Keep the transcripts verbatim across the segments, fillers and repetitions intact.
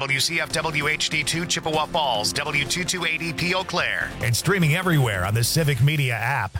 W C F W H D two Chippewa Falls, W two two eight E P Eau Claire, and streaming everywhere on the Civic Media app.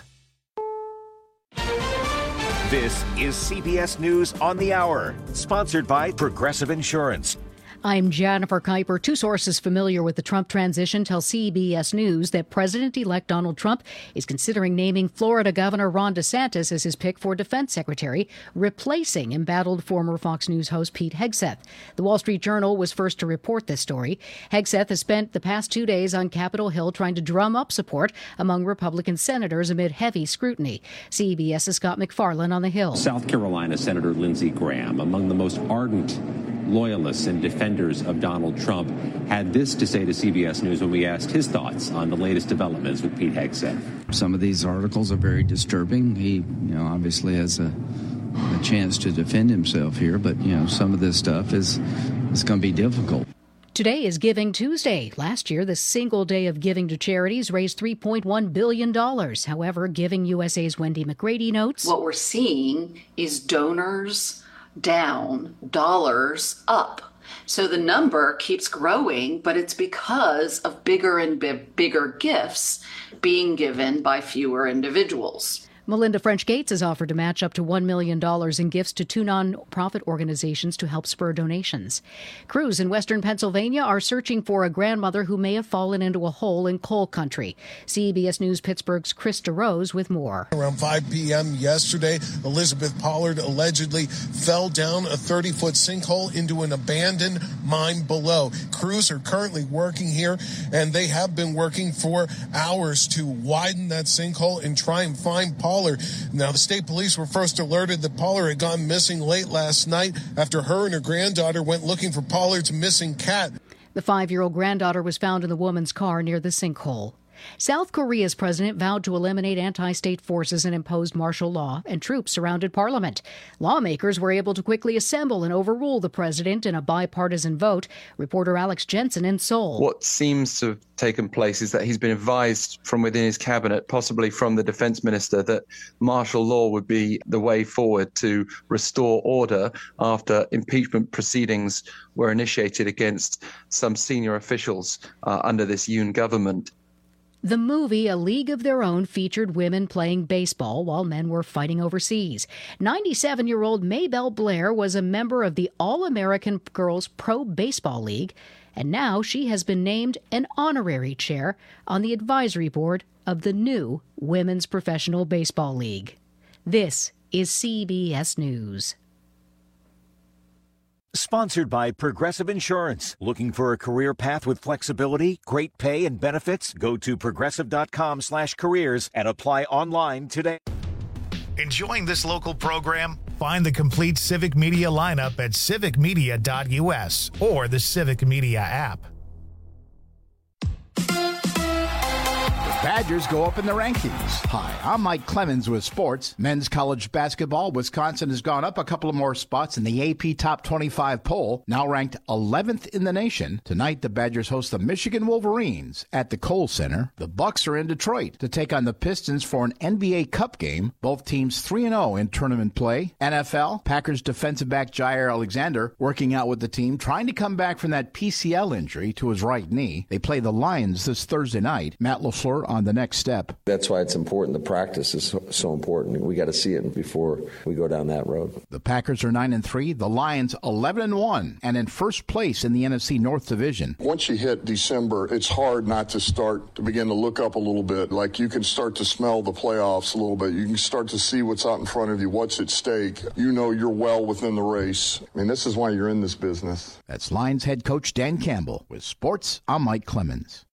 This is C B S News on the Hour, sponsored by Progressive Insurance. I'm Jennifer Kuiper. Two sources familiar with the Trump transition tell C B S News that President-elect Donald Trump is considering naming Florida Governor Ron DeSantis as his pick for defense secretary, replacing embattled former Fox News host Pete Hegseth. The Wall Street Journal was first to report this story. Hegseth has spent the past two days on Capitol Hill trying to drum up support among Republican senators amid heavy scrutiny. CBS's Scott McFarlane on the Hill. South Carolina Senator Lindsey Graham, among the most ardent loyalists and defenders of Donald Trump, had this to say to C B S News when we asked his thoughts on the latest developments with Pete Hegseth. Some of these articles are very disturbing. He, you know, obviously has a, a chance to defend himself here, but, you know, some of this stuff is, is going to be difficult. Today is Giving Tuesday. Last year, the single day of giving to charities raised three point one billion dollars. However, Giving U S A's Wendy McGrady notes, what we're seeing is donors down, dollars up. So the number keeps growing, but it's because of bigger and b- bigger gifts being given by fewer individuals. Melinda French Gates has offered to match up to one million dollars in gifts to two nonprofit organizations to help spur donations. Crews in western Pennsylvania are searching for a grandmother who may have fallen into a hole in coal country. C B S News Pittsburgh's Chris DeRose with more. Around five p.m. yesterday, Elizabeth Pollard allegedly fell down a thirty-foot sinkhole into an abandoned mine below. Crews are currently working here, and they have been working for hours to widen that sinkhole and try and find Pollard. Now, the state police were first alerted that Pollard had gone missing late last night after her and her granddaughter went looking for Pollard's missing cat. The five-year-old granddaughter was found in the woman's car near the sinkhole. South Korea's president vowed to eliminate anti-state forces and imposed martial law, and troops surrounded parliament. Lawmakers were able to quickly assemble and overrule the president in a bipartisan vote. Reporter Alex Jensen in Seoul. What seems to have taken place is that he's been advised from within his cabinet, possibly from the defense minister, that martial law would be the way forward to restore order after impeachment proceedings were initiated against some senior officials uh, under this Yoon government. The movie A League of Their Own featured women playing baseball while men were fighting overseas. ninety-seven-year-old Maybelle Blair was a member of the All-American Girls Pro Baseball League, and now she has been named an honorary chair on the advisory board of the new Women's Professional Baseball League. This is C B S News. Sponsored by Progressive Insurance. Looking for a career path with flexibility, great pay, and benefits? Go to progressive.com slash careers and apply online today. Enjoying this local program? Find the complete Civic Media lineup at civic media dot u s or the Civic Media app. Badgers go up in the rankings. Hi, I'm Mike Clemens with sports. Men's college basketball, Wisconsin has gone up a couple of more spots in the A P Top twenty-five poll, now ranked eleventh in the nation. Tonight, the Badgers host the Michigan Wolverines at the Kohl Center. The Bucks are in Detroit to take on the Pistons for an N B A Cup game. Both teams three and oh in tournament play. N F L, Packers defensive back Jair Alexander working out with the team, trying to come back from that P C L injury to his right knee. They play the Lions this Thursday night. Matt LaFleur on the next step. That's why it's important. The practice is so, so important. We got to see it before we go down that road. The Packers are nine and three, the Lions eleven and one, and in first place in the N F C North Division. Once you hit December, it's hard not to start to begin to look up a little bit. Like you can start to smell the playoffs a little bit. You can start to see what's out in front of you, what's at stake. You know you're well within the race. I mean, this is why you're in this business. That's Lions head coach Dan Campbell. With sports, I'm Mike Clemens.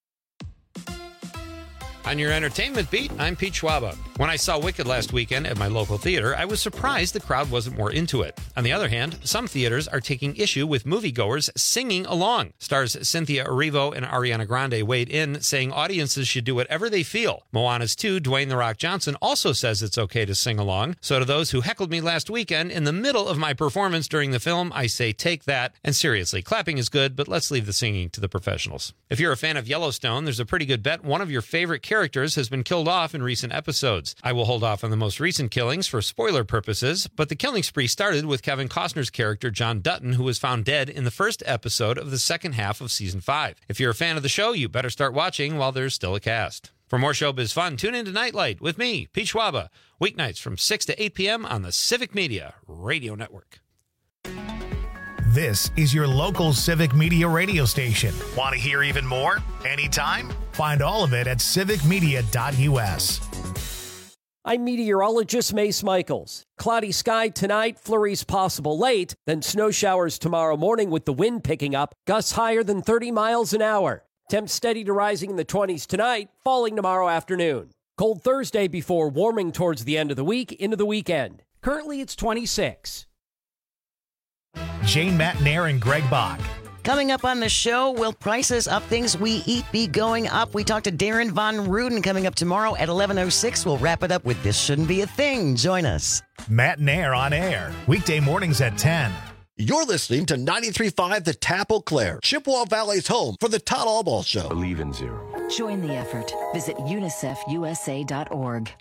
On your entertainment beat, I'm Pete Schwaba. When I saw Wicked last weekend at my local theater, I was surprised the crowd wasn't more into it. On the other hand, some theaters are taking issue with moviegoers singing along. Stars Cynthia Erivo and Ariana Grande weighed in, saying audiences should do whatever they feel. Moana's two, Dwayne The Rock Johnson, also says it's okay to sing along. So to those who heckled me last weekend in the middle of my performance during the film, I say take that. And seriously, clapping is good, but let's leave the singing to the professionals. If you're a fan of Yellowstone, there's a pretty good bet one of your favorite characters has been killed off in recent episodes. I will hold off on the most recent killings for spoiler purposes, but the killing spree started with Kevin Costner's character John Dutton, who was found dead in the first episode of the second half of season five. If you're a fan of the show, you better start watching while there's still a cast. For more showbiz fun, tune in to Nightlight with me, Pete Schwaba, weeknights from six to eight p.m. on the Civic Media Radio Network. This is your local Civic Media radio station. Want to hear even more? Anytime? Find all of it at civic media dot u s. I'm meteorologist Mace Michaels. Cloudy sky tonight, flurries possible late, then snow showers tomorrow morning with the wind picking up, gusts higher than thirty miles an hour. Temps steady to rising in the twenties tonight, falling tomorrow afternoon. Cold Thursday before warming towards the end of the week into the weekend. Currently it's twenty-six. Jane Matnair and Greg Bach. Coming up on the show, will prices of things we eat be going up? We talk to Darren Von Ruden coming up tomorrow at eleven oh six. We'll wrap it up with This Shouldn't Be a Thing. Join us. Matnair on air, weekday mornings at ten. You're listening to ninety-three point five The Tap Eau Claire, Chippewa Valley's home for the Todd Albaugh Show. Believe in zero. Join the effort. Visit unicef u s a dot org.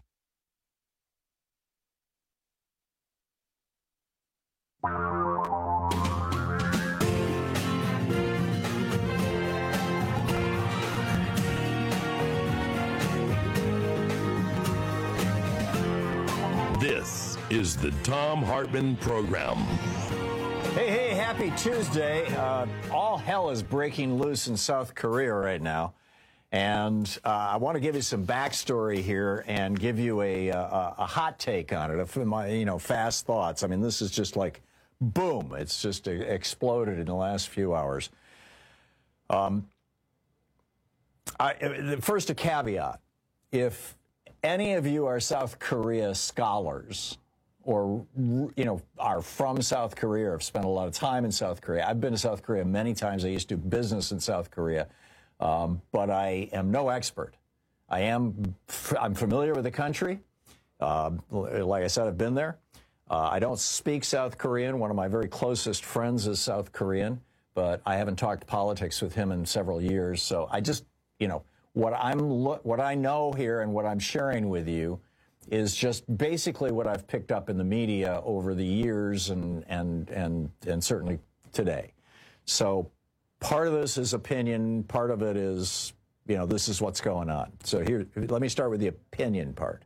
This is the Thom Hartmann Program. Hey, hey, happy Tuesday. Uh, all hell is breaking loose in South Korea right now. And uh, I want to give you some backstory here and give you a, a, a hot take on it, a, my, you know, fast thoughts. I mean, this is just like, boom, it's just exploded in the last few hours. Um, I, first, a caveat. If any of you are South Korea scholars or, you know, are from South Korea or have spent a lot of time in South Korea, I've been to South Korea many times. I used to do business in South Korea, um, but I am no expert. I am, I'm familiar with the country. Uh, like I said, I've been there. Uh, I don't speak South Korean. One of my very closest friends is South Korean, but I haven't talked politics with him in several years. So I just, you know, what I'm what I know here and what I'm sharing with you is just basically what I've picked up in the media over the years and and and and certainly today. So part of this is opinion, part of it is, you know, this is what's going on. So here, let me start with the opinion part.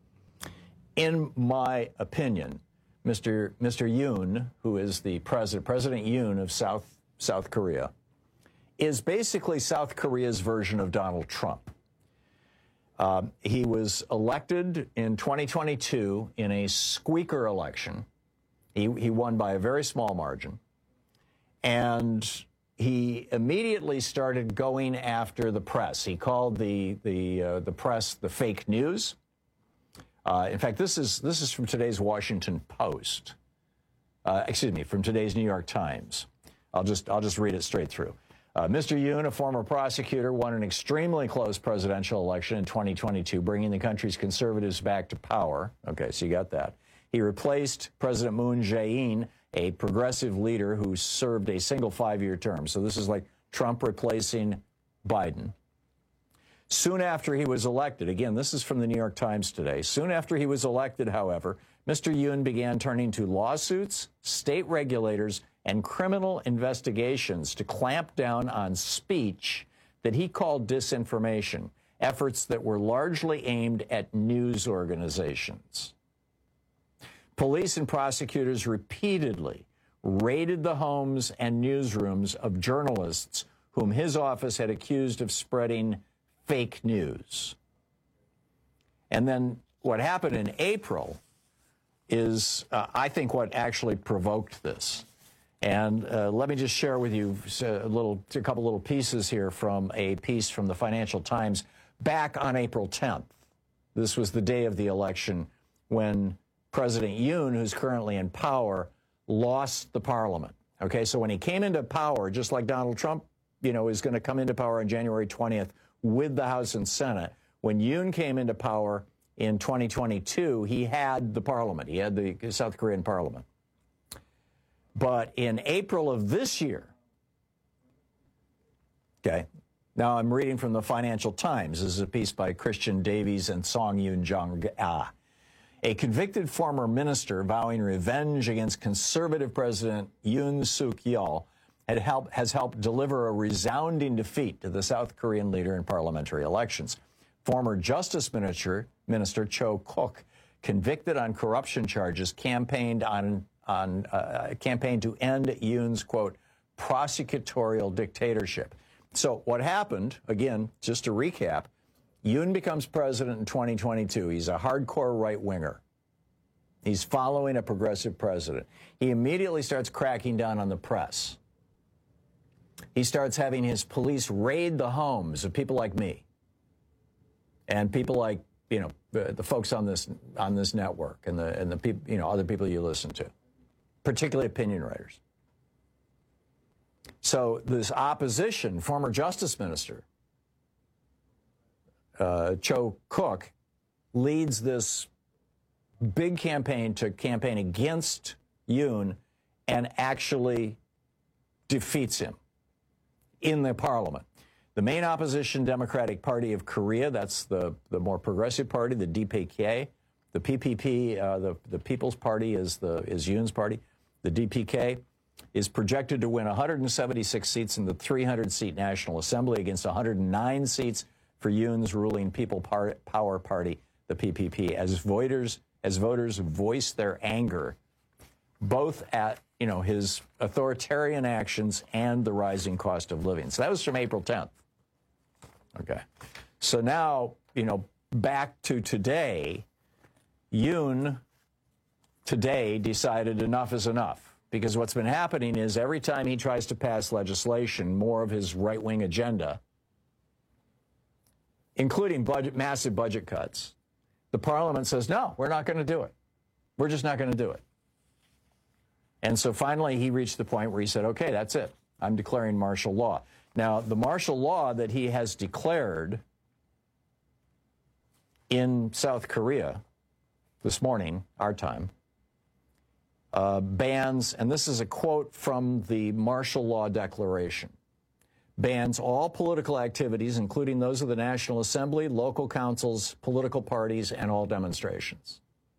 In my opinion, Mister Mister Yoon, who is the president, President Yoon of South South Korea, is basically South Korea's version of Donald Trump. Um, he was elected in twenty twenty-two in a squeaker election. He, he won by a very small margin. And he immediately started going after the press. He called the, the, uh, the press the fake news. Uh, in fact, this is, this is from today's Washington Post. Uh, excuse me, from today's New York Times. I'll just, I'll just read it straight through. Uh, Mister Yoon, a former prosecutor, won an extremely close presidential election in twenty twenty-two, bringing the country's conservatives back to power. Okay, so you got that. He replaced President Moon Jae-in, a progressive leader who served a single five-year term. So this is like Trump replacing Biden. Soon after he was elected, again, this is from the New York Times today. Soon after he was elected, however, Mister Yoon began turning to lawsuits, state regulators, and criminal investigations to clamp down on speech that he called disinformation, efforts that were largely aimed at news organizations. Police and prosecutors repeatedly raided the homes and newsrooms of journalists whom his office had accused of spreading fake news. And then what happened in April is, uh, I think, what actually provoked this. And uh, let me just share with you a little, a couple little pieces here from a piece from the Financial Times back on April tenth. This was the day of the election when President Yoon, who's currently in power, lost the parliament. Okay, so when he came into power, just like Donald Trump, you know, is going to come into power on January twentieth with the House and Senate. When Yoon came into power in twenty twenty-two, he had the parliament. He had the South Korean parliament. But in April of this year, okay, Now, I'm reading from the Financial Times. This is a piece by Christian Davies and Song Yoon Jung Ah. A convicted former minister vowing revenge against conservative President Yoon Suk Yeol had helped, has helped deliver a resounding defeat to the South Korean leader in parliamentary elections. Former Justice Minister, Minister Cho Kuk, convicted on corruption charges, campaigned on on uh, campaigned to end Yoon's, quote, prosecutorial dictatorship. So what happened, again, just to recap, Yoon becomes president in twenty twenty-two. He's a hardcore right-winger. He's following a progressive president. He immediately starts cracking down on the press. He starts having his police raid the homes of people like me and people like, you know, the, the folks on this on this network and the and the people, you know, other people you listen to, particularly opinion writers. So this opposition, former Justice Minister uh, Cho Kuk, leads this big campaign to campaign against Yoon and actually defeats him in the parliament. The main opposition Democratic Party of Korea, that's the, the more progressive party, the D P K. The P P P, uh, the, the People's Party is, the, is Yoon's party. The D P K is projected to win one hundred seventy-six seats in the three hundred seat National Assembly against one hundred nine seats for Yoon's ruling People Power Party, the P P P, as voters, as voters voice their anger both at, you know, his authoritarian actions and the rising cost of living. So that was from April tenth. Okay. So now, you know, back to today, Yoon today decided enough is enough. Because what's been happening is every time he tries to pass legislation, more of his right-wing agenda, including budget, massive budget cuts, the parliament says, no, we're not going to do it. We're just not going to do it. And so finally he reached the point where he said, okay, that's it. I'm declaring martial law. Now, the martial law that he has declared in South Korea this morning, our time, Uh, bans, and this is a quote from the Martial Law Declaration, bans all political activities, including those of the National Assembly, local councils, political parties, and all demonstrations.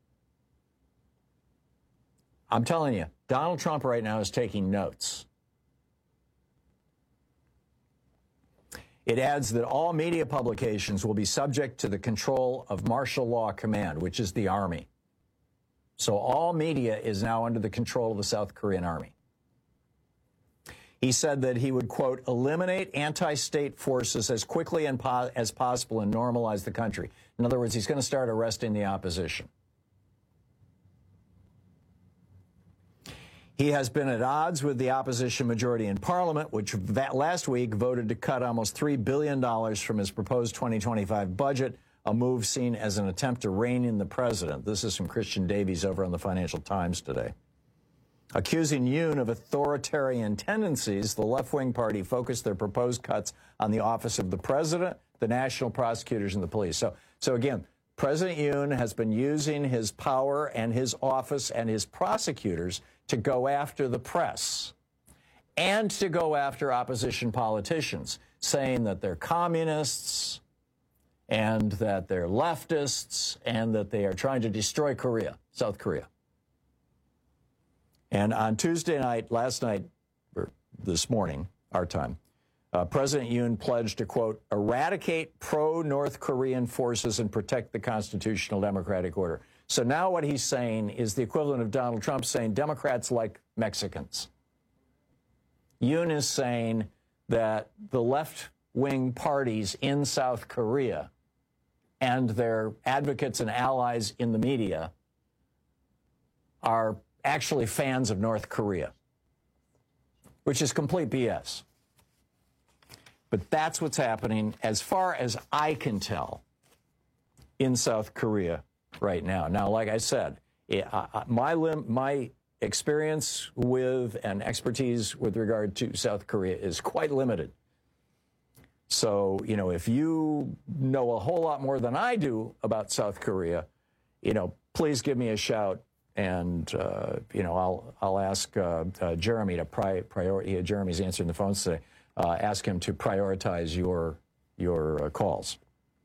I'm telling you, Donald Trump right now is taking notes. It adds that all media publications will be subject to the control of Martial Law Command, which is the Army. So all media is now under the control of the South Korean Army. He said that he would, quote, eliminate anti-state forces as quickly and po- as possible and normalize the country. In other words, he's going to start arresting the opposition. He has been at odds with the opposition majority in Parliament, which that last week voted to cut almost three billion dollars from his proposed twenty twenty-five budget, a move seen as an attempt to rein in the president. This is from Christian Davies over on the Financial Times today. Accusing Yoon of authoritarian tendencies, the left-wing party focused their proposed cuts on the office of the president, the national prosecutors, and the police. So, so again, President Yoon has been using his power and his office and his prosecutors to go after the press and to go after opposition politicians, saying that they're communists, and that they're leftists, and that they are trying to destroy Korea, South Korea. And on Tuesday night, last night, or this morning, our time, uh, President Yoon pledged to, quote, eradicate pro-North Korean forces and protect the constitutional democratic order. So now what he's saying is the equivalent of Donald Trump saying Democrats like Mexicans. Yoon is saying that the left-wing parties in South Korea and their advocates and allies in the media are actually fans of North Korea, which is complete B S. But that's what's happening, as far as I can tell, in South Korea right now. Now, like I said, it, uh, my, lim- my experience with and expertise with regard to South Korea is quite limited. So, you know, if you know a whole lot more than I do about South Korea, you know, please give me a shout, and, uh, you know, I'll I'll ask uh, uh, Jeremy to pri- priority. Uh, Jeremy's answering the phones today. uh, ask him to prioritize your, your uh, calls.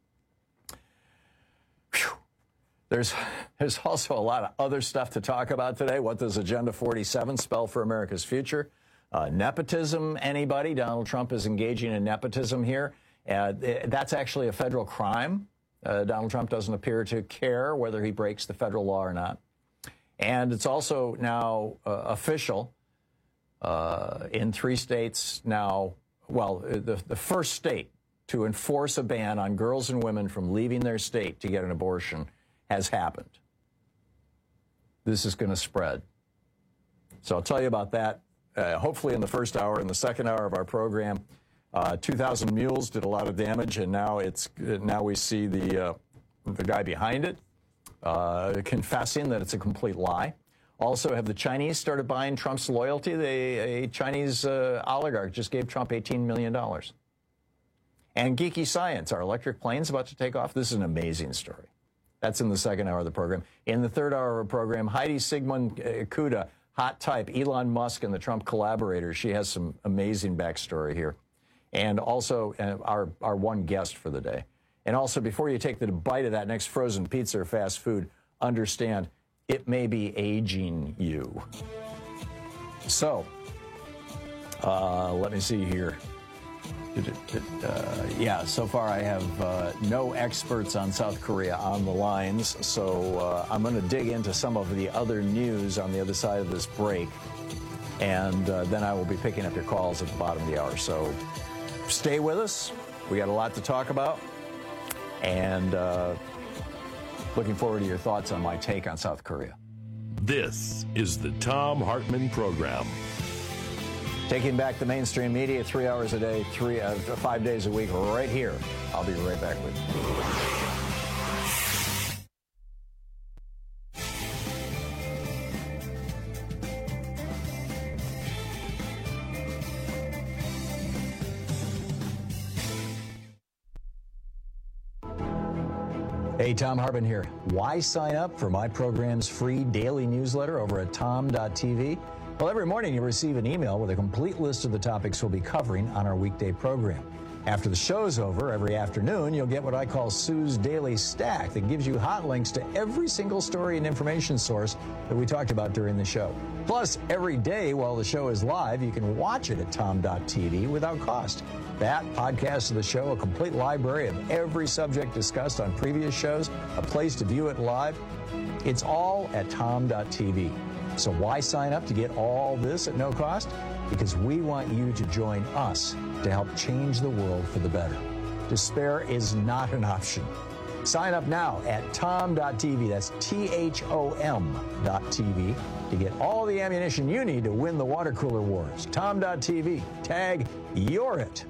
Whew. There's, there's also a lot of other stuff to talk about today. What does Agenda forty-seven spell for America's future? Uh, nepotism, anybody? Donald Trump is engaging in nepotism here. Uh, that's actually a federal crime. Uh, Donald Trump doesn't appear to care whether he breaks the federal law or not. And it's also now uh, official uh, in three states now. Well, the, the first state to enforce a ban on girls and women from leaving their state to get an abortion has happened. This is going to spread. So I'll tell you about that, uh, hopefully in the first hour. In the second hour of our program, uh, two thousand Mules did a lot of damage, and now it's now we see the, uh, the guy behind it uh, confessing that it's a complete lie. Also, have the Chinese started buying Trump's loyalty? They, a Chinese uh, oligarch just gave Trump eighteen million dollars. And Geeky Science, our electric plane's about to take off. This is an amazing story. That's in the second hour of the program. In the third hour of the program, Heidi Sigmund Kuda, hot type, Elon Musk and the Trump collaborators. She has some amazing backstory here. And also uh, our, our one guest for the day. And also, before you take the bite of that next frozen pizza or fast food, understand it may be aging you. So, uh, let me see here. Uh, yeah, so far I have uh, no experts on South Korea on the lines, so uh, I'm going to dig into some of the other news on the other side of this break, and uh, then I will be picking up your calls at the bottom of the hour. So stay with us. We got a lot to talk about, and uh, looking forward to your thoughts on my take on South Korea. This is the Thom Hartmann Program. Taking back the mainstream media three hours a day, three, uh, five days a week, right here. I'll be right back with you. Hey, Thom Hartmann here. Why sign up for my program's free daily newsletter over at tom dot t v? Well, every morning you receive an email with a complete list of the topics we'll be covering on our weekday program. After the show's over, every afternoon, you'll get what I call Sue's Daily Stack that gives you hot links to every single story and information source that we talked about during the show. Plus, every day while the show is live, you can watch it at tom dot t v without cost. That, podcast of the show, a complete library of every subject discussed on previous shows, a place to view it live. It's all at tom dot t v. So why sign up to get all this at no cost? Because we want you to join us to help change the world for the better. Despair is not an option. Sign up now at tom dot t v. That's T H O M dot T V to get all the ammunition you need to win the water cooler wars. tom dot t v. Tag You're It.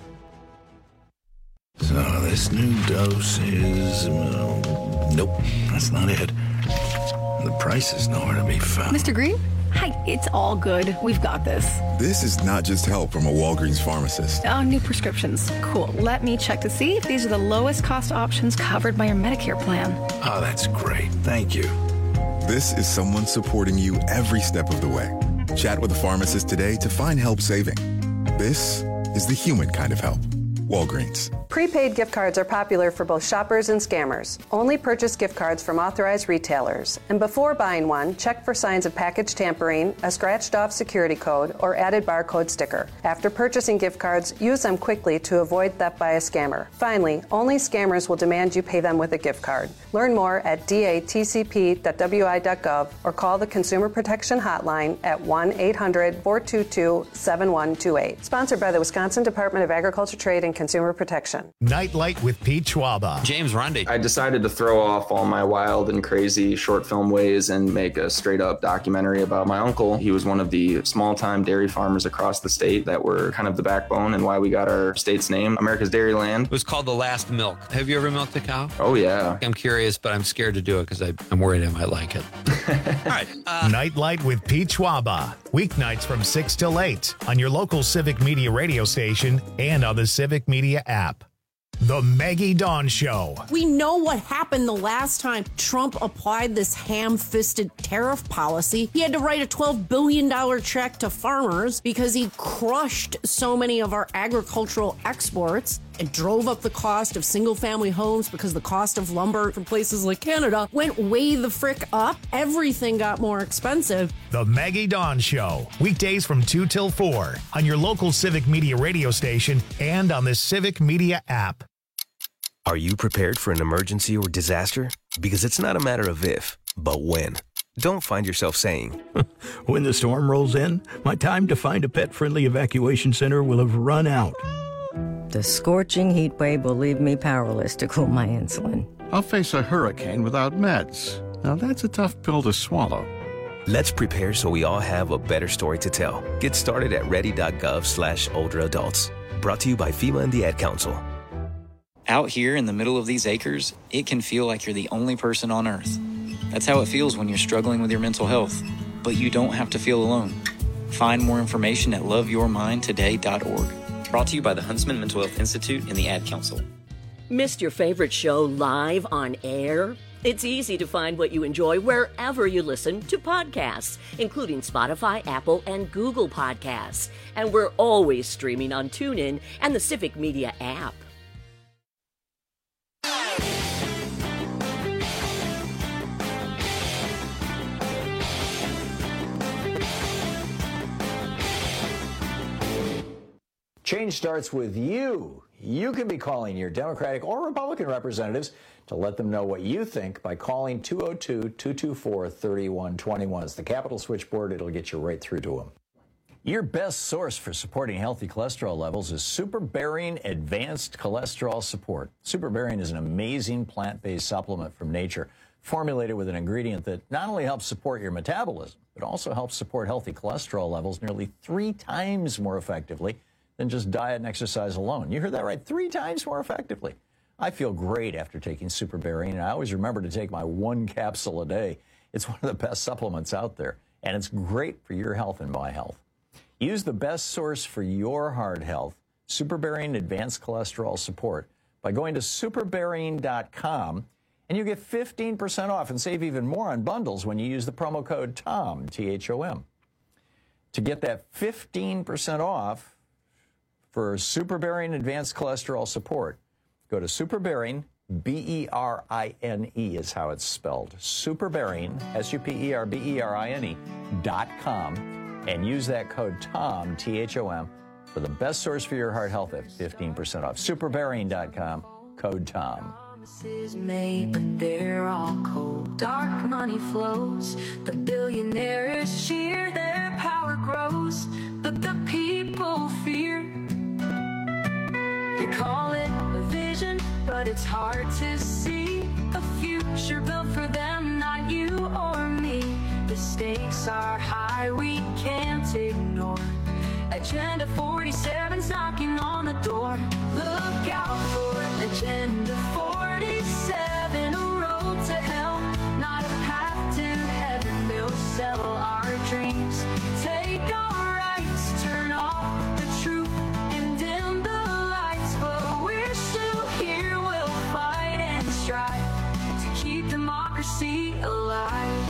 So this new dose is... Uh, nope, that's not it. The price is nowhere to be found. Mister Green? Hi, it's all good. We've got this. This is not just help from a Walgreens pharmacist. Oh, new prescriptions. Cool. Let me check to see if these are the lowest cost options covered by your Medicare plan. Oh, that's great. Thank you. This is someone supporting you every step of the way. Chat with a pharmacist today to find help saving. This is the human kind of help. Walgreens. Prepaid gift cards are popular for both shoppers and scammers. Only purchase gift cards from authorized retailers. And before buying one, check for signs of package tampering, a scratched off security code, or added barcode sticker. After purchasing gift cards, use them quickly to avoid theft by a scammer. Finally, only scammers will demand you pay them with a gift card. Learn more at d a t c p dot w i dot gov or call the Consumer Protection Hotline at one eight hundred, four two two, seven one two eight. Sponsored by the Wisconsin Department of Agriculture, Trade, and Consumer Protection. Nightlight with Pete Schwaba. James Runde. I decided to throw off all my wild and crazy short film ways and make a straight up documentary about my uncle. He was one of the small time dairy farmers across the state that were kind of the backbone and why we got our state's name, America's Dairyland. It was called The Last Milk. Have you ever milked a cow? Oh, yeah. I'm curious, but I'm scared to do it because I'm worried I might like it. All right. Uh, Nightlight with Pete Schwaba. Weeknights from six till eight on your local Civic Media radio station and on the Civic Media app. The Maggie Dawn Show. We know what happened the last time Trump applied this ham-fisted tariff policy. He had to write a twelve billion dollars check to farmers because he crushed so many of our agricultural exports and drove up the cost of single-family homes because the cost of lumber from places like Canada went way the frick up. Everything got more expensive. The Maggie Dawn Show. Weekdays from two till four on your local Civic Media radio station and on the Civic Media app. Are you prepared for an emergency or disaster? Because it's not a matter of if, but when. Don't find yourself saying, when the storm rolls in, my time to find a pet-friendly evacuation center will have run out. The scorching heat wave will leave me powerless to cool my insulin. I'll face a hurricane without meds. Now that's a tough pill to swallow. Let's prepare so we all have a better story to tell. Get started at ready.gov slash older adults. Brought to you by FEMA and the Ad Council. Out here in the middle of these acres, it can feel like you're the only person on Earth. That's how it feels when you're struggling with your mental health. But you don't have to feel alone. Find more information at love your mind today dot org. Brought to you by the Huntsman Mental Health Institute and the Ad Council. Missed your favorite show live on air? It's easy to find what you enjoy wherever you listen to podcasts, including Spotify, Apple, and Google Podcasts. And we're always streaming on TuneIn and the Civic Media app. Change starts with you. You can be calling your Democratic or Republican representatives to let them know what you think by calling two oh two, two two four, three one two one. It's the Capitol switchboard. It'll get you right through to them. Your best source for supporting healthy cholesterol levels is Superbearing Advanced Cholesterol Support. Superbearing is an amazing plant-based supplement from nature, formulated with an ingredient that not only helps support your metabolism, but also helps support healthy cholesterol levels nearly three times more effectively than just diet and exercise alone. You heard that right, three times more effectively. I feel great after taking Superbearing, and I always remember to take my one capsule a day. It's one of the best supplements out there, and it's great for your health and my health. Use the best source for your heart health, Superbearing Advanced Cholesterol Support, by going to superbearing dot com, and you get fifteen percent off and save even more on bundles when you use the promo code TOM, T H O M. To get that fifteen percent off for Superbearing Advanced Cholesterol Support, go to Superbearing, B E R I N E is how it's spelled, Superbearing, S U P E R B E R I N E, dot com, and use that code TOM, T H O M, for the best source for your heart health at fifteen percent off. Superbearing dot com, code TOM. Promises made, but they're all cold. Dark money flows, the billionaires cheer, their power grows, but the people fear. They call it a vision, but it's hard to see a future built for them, not you or me. The stakes are high, we can't ignore. Agenda forty-seven's knocking on the door. Look out for Agenda forty-seven, a road to hell, not a path to heaven. They'll sell our dreams, take our rights, turn off the truth and dim the lights. But we're still here, we'll fight and strive to keep democracy alive.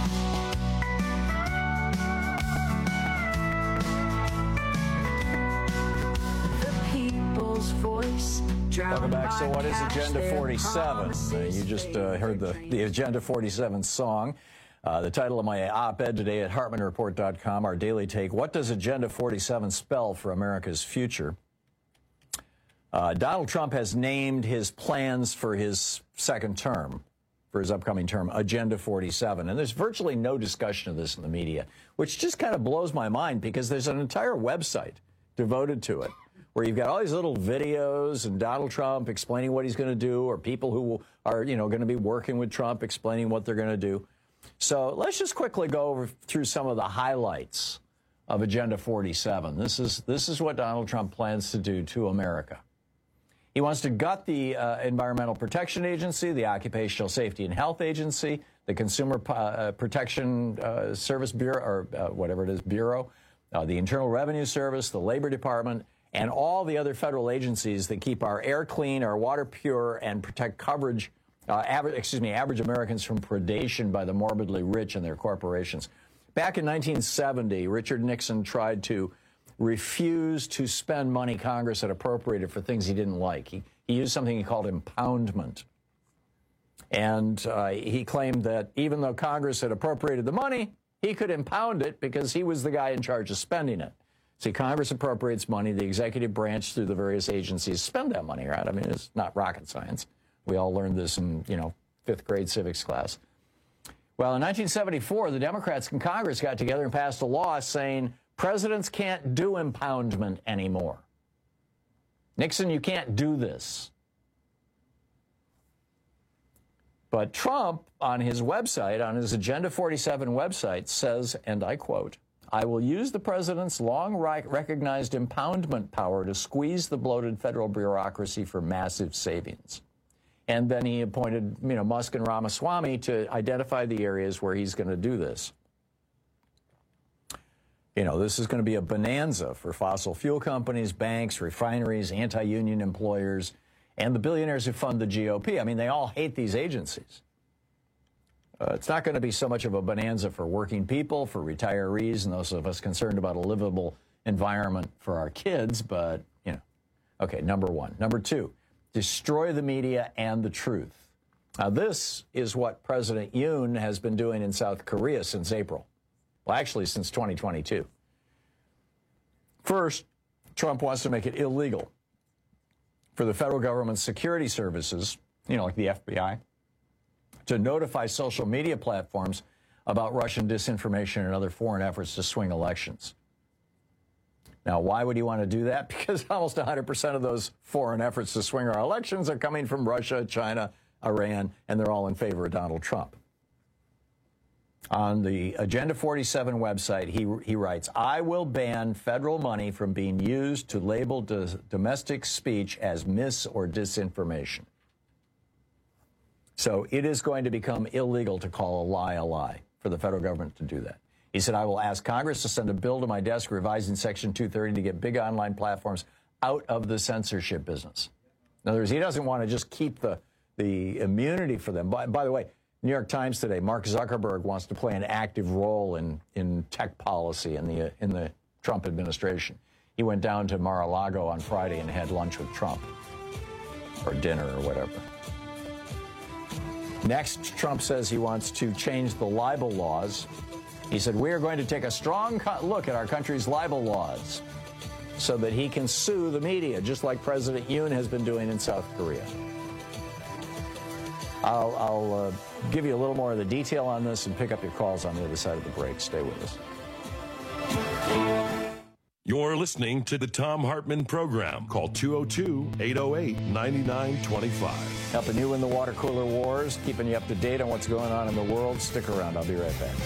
Voice. Welcome back. So what is Agenda forty-seven? Uh, you just uh, heard the, the Agenda forty-seven song. Uh, the title of my op-ed today at Hartman Report dot com, our daily take. What does Agenda forty-seven spell for America's future? Uh, Donald Trump has named his plans for his second term, for his upcoming term, Agenda forty-seven. And there's virtually no discussion of this in the media, which just kind of blows my mind because there's an entire website devoted to it, where you've got all these little videos and Donald Trump explaining what he's going to do, or people who are, you know, going to be working with Trump explaining what they're going to do. So let's just quickly go over through some of the highlights of Agenda forty-seven. This is, this is what Donald Trump plans to do to America. He wants to gut the uh, Environmental Protection Agency, the Occupational Safety and Health Agency, the Consumer uh, Protection uh, Service Bureau, or uh, whatever it is, Bureau, uh, the Internal Revenue Service, the Labor Department, and all the other federal agencies that keep our air clean, our water pure, and protect coverage, uh, average, excuse me, average Americans from predation by the morbidly rich and their corporations. Back in nineteen seventy, Richard Nixon tried to refuse to spend money Congress had appropriated for things he didn't like. He, he used something he called impoundment. And uh, he claimed that even though Congress had appropriated the money, he could impound it because he was the guy in charge of spending it. See, Congress appropriates money, the executive branch through the various agencies spend that money, right? I mean, it's not rocket science. We all learned this in, you know, fifth grade civics class. Well, in nineteen seventy-four, the Democrats in Congress got together and passed a law saying presidents can't do impoundment anymore. Nixon, you can't do this. But Trump, on his website, on his Agenda forty-seven website, says, and I quote, "I will use the president's long-recognized impoundment power to squeeze the bloated federal bureaucracy for massive savings." And then he appointed, you know, Musk and Ramaswamy to identify the areas where he's going to do this. You know, this is going to be a bonanza for fossil fuel companies, banks, refineries, anti-union employers, and the billionaires who fund the G O P. I mean, they all hate these agencies. Uh, it's not going to be so much of a bonanza for working people, for retirees, and those of us concerned about a livable environment for our kids, but, you know. Okay, number one. Number two, destroy the media and the truth. Now, this is what President Yoon has been doing in South Korea since April. Well, actually, since twenty twenty-two. First, Trump wants to make it illegal for the federal government's security services, you know, like the F B I, to notify social media platforms about Russian disinformation and other foreign efforts to swing elections. Now, why would he want to do that? Because almost one hundred percent of those foreign efforts to swing our elections are coming from Russia, China, Iran, and they're all in favor of Donald Trump. On the Agenda forty-seven website, he, he writes, "I will ban federal money from being used to label do, domestic speech as mis- or disinformation." So it is going to become illegal to call a lie a lie for the federal government to do that. He said, "I will ask Congress to send a bill to my desk revising Section two thirty to get big online platforms out of the censorship business." In other words, he doesn't want to just keep the, the immunity for them. By, by the way, New York Times today, Mark Zuckerberg wants to play an active role in, in tech policy in the, in the Trump administration. He went down to Mar-a-Lago on Friday and had lunch with Trump, or dinner or whatever. Next, Trump says he wants to change the libel laws. He said, "We are going to take a strong look at our country's libel laws so that he can sue the media, just like President Yoon has been doing in South Korea." I'll, I'll uh, give you a little more of the detail on this and pick up your calls on the other side of the break. Stay with us. You're listening to the Thom Hartmann Program. Call two oh two, eight oh eight, nine nine two five. Helping you in the water cooler wars, keeping you up to date on what's going on in the world. Stick around. I'll be right back.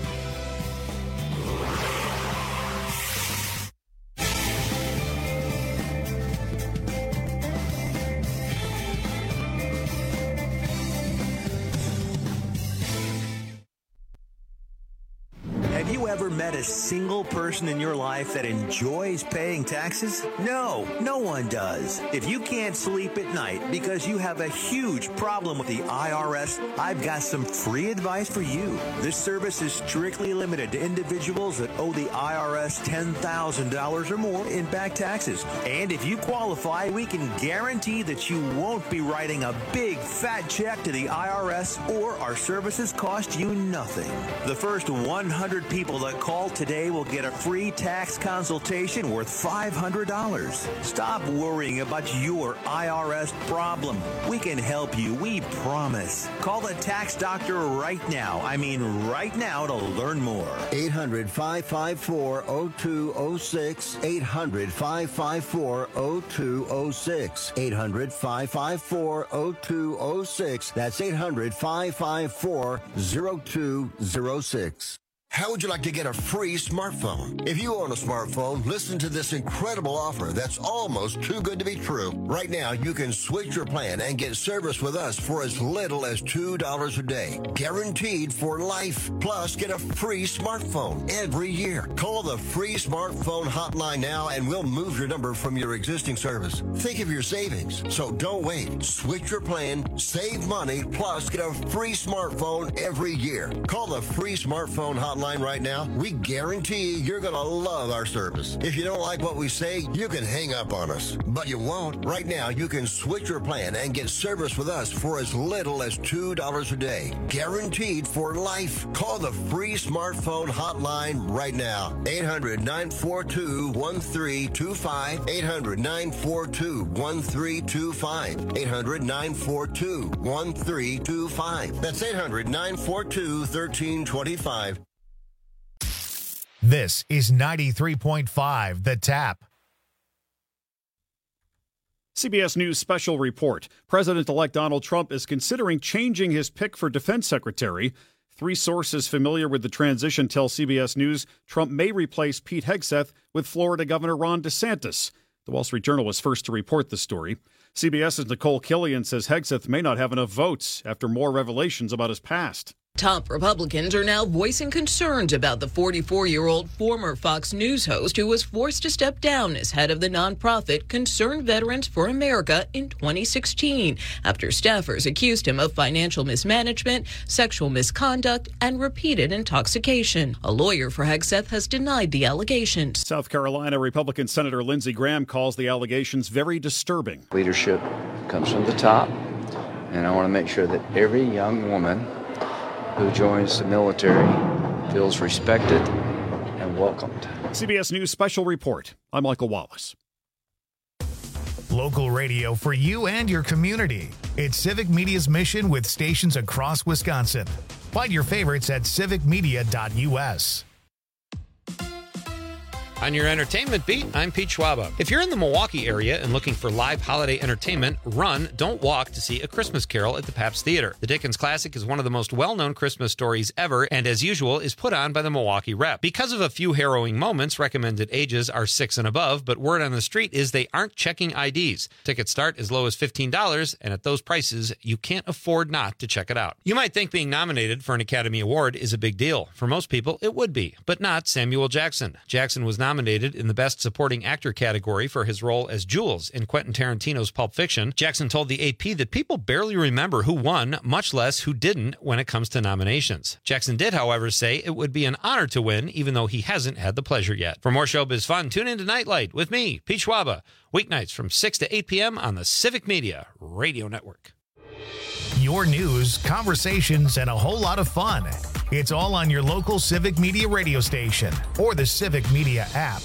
Ever met a single person in your life that enjoys paying taxes? No, no one does. If you can't sleep at night because you have a huge problem with the I R S, I've got some free advice for you. This service is strictly limited to individuals that owe the I R S ten thousand dollars or more in back taxes. And if you qualify, we can guarantee that you won't be writing a big fat check to the I R S, or our services cost you nothing. The first one hundred people that call today will get a free tax consultation worth five hundred dollars. Stop worrying about your I R S problem. We can help you, we promise. Call the tax doctor right now. I mean right now to learn more. eight hundred, five five four, oh two oh six. eight hundred, five five four, oh two oh six. eight hundred, five five four, oh two oh six. That's eight hundred, five five four, oh two oh six. How would you like to get a free smartphone? If you own a smartphone, listen to this incredible offer that's almost too good to be true. Right now, you can switch your plan and get service with us for as little as two dollars a day. Guaranteed for life. Plus, get a free smartphone every year. Call the free smartphone hotline now and we'll move your number from your existing service. Think of your savings. So don't wait. Switch your plan, save money, plus get a free smartphone every year. Call the free smartphone hotline right now. We guarantee you're going to love our service. If you don't like what we say, you can hang up on us. But you won't. Right now, you can switch your plan and get service with us for as little as two dollars a day. Guaranteed for life. Call the free smartphone hotline right now. eight hundred, nine four two, one three two five. eight hundred, nine four two, one three two five. eight hundred, nine four two, one three two five. That's eight hundred, nine four two, one three two five. This is ninety-three point five The Tap. C B S News special report. President-elect Donald Trump is considering changing his pick for defense secretary. Three sources familiar with the transition tell C B S News Trump may replace Pete Hegseth with Florida Governor Ron DeSantis. The Wall Street Journal was first to report the story. CBS's Nicole Killian says Hegseth may not have enough votes after more revelations about his past. Top Republicans are now voicing concerns about the forty-four-year-old former Fox News host who was forced to step down as head of the nonprofit Concerned Veterans for America in twenty sixteen after staffers accused him of financial mismanagement, sexual misconduct, and repeated intoxication. A lawyer for Hegseth has denied the allegations. South Carolina Republican Senator Lindsey Graham calls the allegations very disturbing. Leadership comes from the top, and I want to make sure that every young woman who joins the military feels respected and welcomed. C B S News special report. I'm Michael Wallace. Local radio for you and your community. It's Civic Media's mission with stations across Wisconsin. Find your favorites at civic media dot U S. On your entertainment beat, I'm Pete Schwaba. If you're in the Milwaukee area and looking for live holiday entertainment, run, don't walk to see A Christmas Carol at the Pabst Theater. The Dickens classic is one of the most well-known Christmas stories ever, and as usual, is put on by the Milwaukee Rep. Because of a few harrowing moments, recommended ages are six and above, but word on the street is they aren't checking I Ds. Tickets start as low as fifteen dollars, and at those prices, you can't afford not to check it out. You might think being nominated for an Academy Award is a big deal. For most people, it would be, but not Samuel Jackson. Jackson was nominated nominated in the Best Supporting Actor category for his role as Jules in Quentin Tarantino's Pulp Fiction. Jackson told the A P that people barely remember who won, much less who didn't when it comes to nominations. Jackson did, however, say it would be an honor to win, even though he hasn't had the pleasure yet. For more showbiz fun, tune in to Nightlight with me, Pete Schwaba, weeknights from six to eight p.m. on the Civic Media Radio Network. Your news, conversations, and a whole lot of fun. It's all on your local Civic Media radio station or the Civic Media app.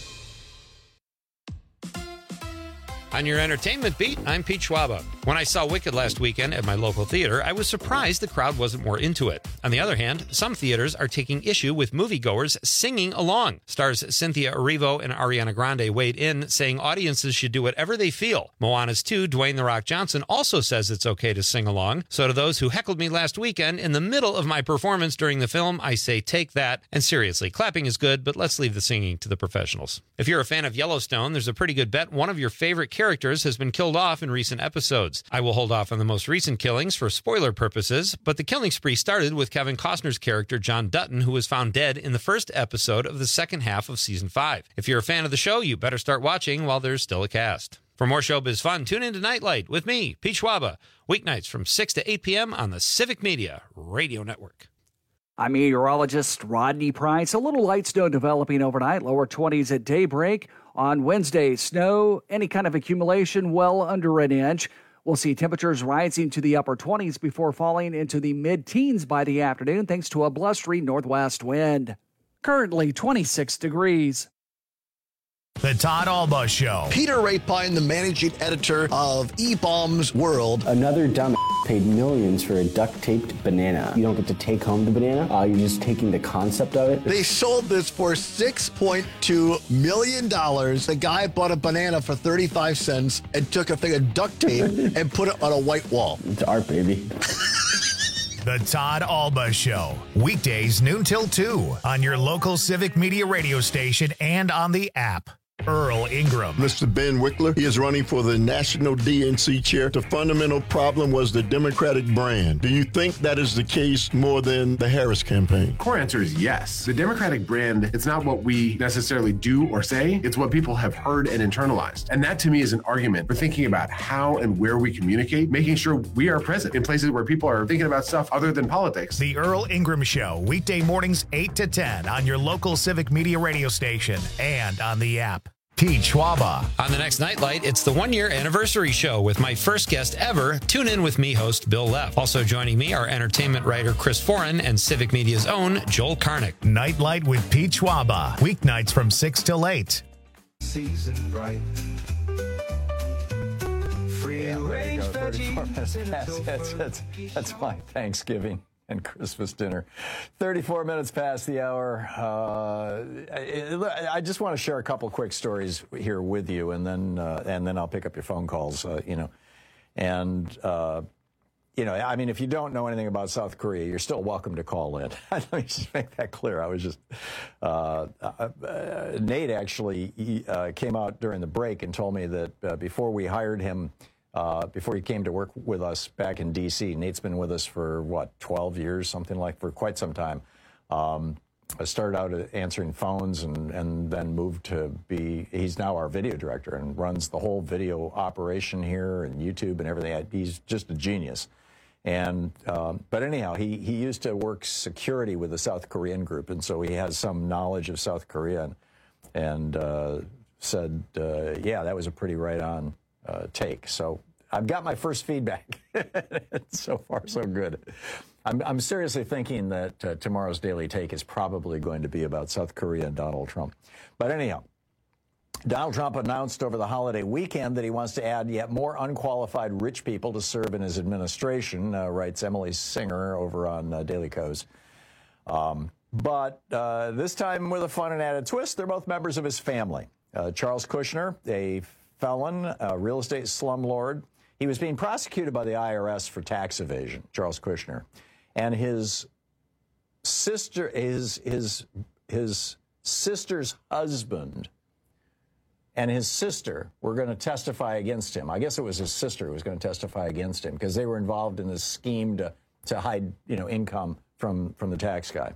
On your entertainment beat, I'm Pete Schwaba. When I saw Wicked last weekend at my local theater, I was surprised the crowd wasn't more into it. On the other hand, some theaters are taking issue with moviegoers singing along. Stars Cynthia Erivo and Ariana Grande weighed in, saying audiences should do whatever they feel. Moana's two, Dwayne "The Rock" Johnson, also says it's okay to sing along. So to those who heckled me last weekend in the middle of my performance during the film, I say take that. And seriously, clapping is good, but let's leave the singing to the professionals. If you're a fan of Yellowstone, there's a pretty good bet one of your favorite characters has been killed off in recent episodes. I will hold off on the most recent killings for spoiler purposes, but the killing spree started with Kevin Costner's character John Dutton, who was found dead in the first episode of the second half of season five. If you're a fan of the show, you better start watching while there's still a cast. For more showbiz fun, tune in to Nightlight with me, Pete Schwaba, weeknights from six to eight p.m. on the Civic Media Radio Network. I'm meteorologist Rodney Price. A little light snow developing overnight, lower twenties at daybreak. On Wednesday, snow, any kind of accumulation, well under an inch. We'll see temperatures rising to the upper twenties before falling into the mid-teens by the afternoon thanks to a blustery northwest wind. Currently twenty-six degrees. The Todd Alba Show. Peter Rapine, the managing editor of E-Bombs World. Another dumb paid millions for a duct-taped banana. You don't get to take home the banana. Uh, you're just taking the concept of it. They sold this for six point two million dollars. The guy bought a banana for thirty-five cents and took a thing of duct tape and put it on a white wall. It's art, baby. The Todd Alba Show. Weekdays noon till two on your local Civic Media radio station and on the app. Earl Ingram. Mister Ben Wickler, he is running for the National D N C chair. The fundamental problem was the Democratic brand. Do you think that is the case more than the Harris campaign? Core answer is yes. The Democratic brand, it's not what we necessarily do or say, it's what people have heard and internalized. And that to me is an argument for thinking about how and where we communicate, making sure we are present in places where people are thinking about stuff other than politics. The Earl Ingram Show, weekday mornings eight to ten on your local Civic Media radio station and on the app. Pete Schwaba. On the next Nightlight, it's the one-year anniversary show with my first guest ever. Tune in with me, host Bill Leff. Also joining me are entertainment writer Chris Foran and Civic Media's own Joel Karnick. Nightlight with Pete Schwaba. Weeknights from six till eight. Season bright. Free range veggies. That's, that's, that's, that's my Thanksgiving and Christmas dinner. thirty-four minutes past the hour. Uh, I, I just want to share a couple quick stories here with you, and then uh, and then I'll pick up your phone calls. Uh, you know, and uh, you know, I mean, if you don't know anything about South Korea, you're still welcome to call in. Let me just make that clear. I was just uh, uh, uh, Nate actually he, uh, came out during the break and told me that uh, before we hired him. Uh, before he came to work with us back in D C Nate's been with us for, what, twelve years, something like, for quite some time. Um, I started out answering phones and, and then moved to be, he's now our video director and runs the whole video operation here and YouTube and everything. He's just a genius. And, um, but anyhow, he, he used to work security with the South Korean group, and so he has some knowledge of South Korea, and, and uh, said, uh, yeah, that was a pretty right-on Uh, take. So I've got my first feedback. So far, so good. I'm, I'm seriously thinking that uh, tomorrow's Daily Take is probably going to be about South Korea and Donald Trump. But anyhow, Donald Trump announced over the holiday weekend that he wants to add yet more unqualified rich people to serve in his administration, uh, writes Emily Singer over on uh, Daily Kos. Um, but uh, this time with a fun and added twist, they're both members of his family. Uh, Charles Kushner, a felon, a real estate slumlord. He was being prosecuted by the I R S for tax evasion, Charles Kushner. And his sister, his, his, his sister's husband and his sister were going to testify against him. I guess it was his sister who was going to testify against him because they were involved in this scheme to, to hide, you know, income from, from the tax guy.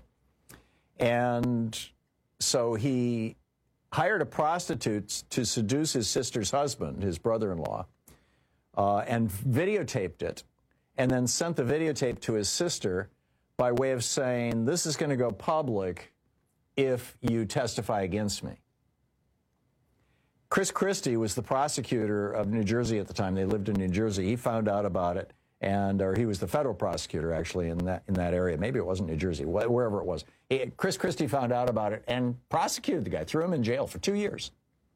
And so he hired a prostitute to seduce his sister's husband, his brother-in-law, uh, and videotaped it, and then sent the videotape to his sister by way of saying, this is going to go public if you testify against me. Chris Christie was the prosecutor of New Jersey at the time. They lived in New Jersey. He found out about it, and or he was the federal prosecutor, actually, in that in that area. Maybe it wasn't New Jersey, wh wherever it was. He, Chris Christie found out about it and prosecuted the guy, threw him in jail for two years.